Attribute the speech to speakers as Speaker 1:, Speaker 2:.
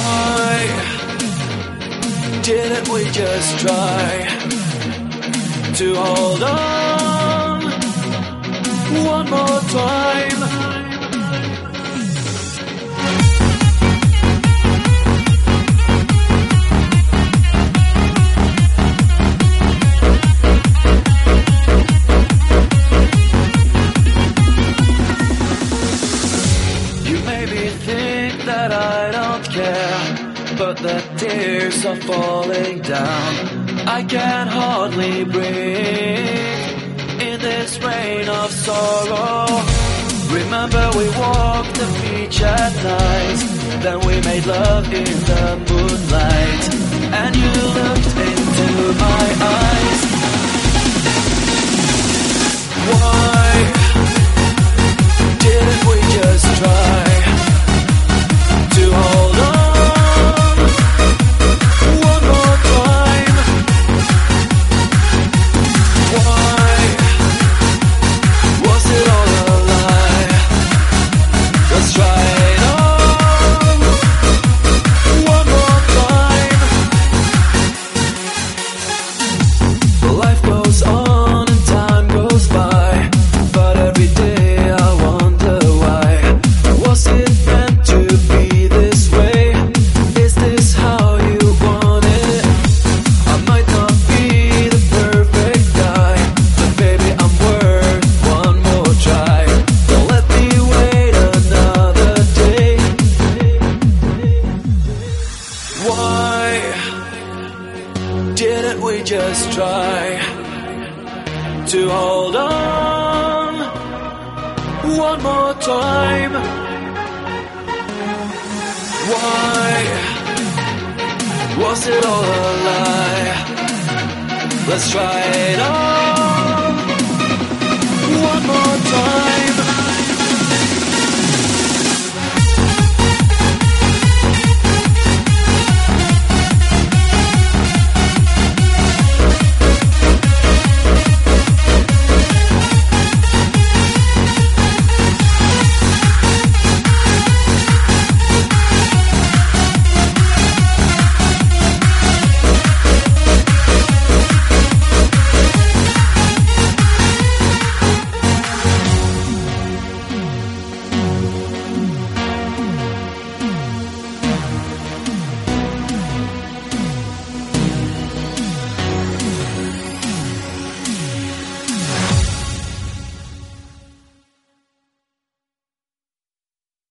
Speaker 1: Why didn't we just try to hold on one more time? That I don't care, but the tears are falling down. I can hardly breathe in this rain of sorrow. Remember we walked the beach at night, then we made love in the moonlight, and you looked into my eyes. Why didn't we just try to hold on one more time? Why was it all a lie? Let's try it on one more time. Life goes on and time goes by, but every day I wonder why. Was it meant to be? Just try to hold on one more time. Why was it all a lie? Let's try it on.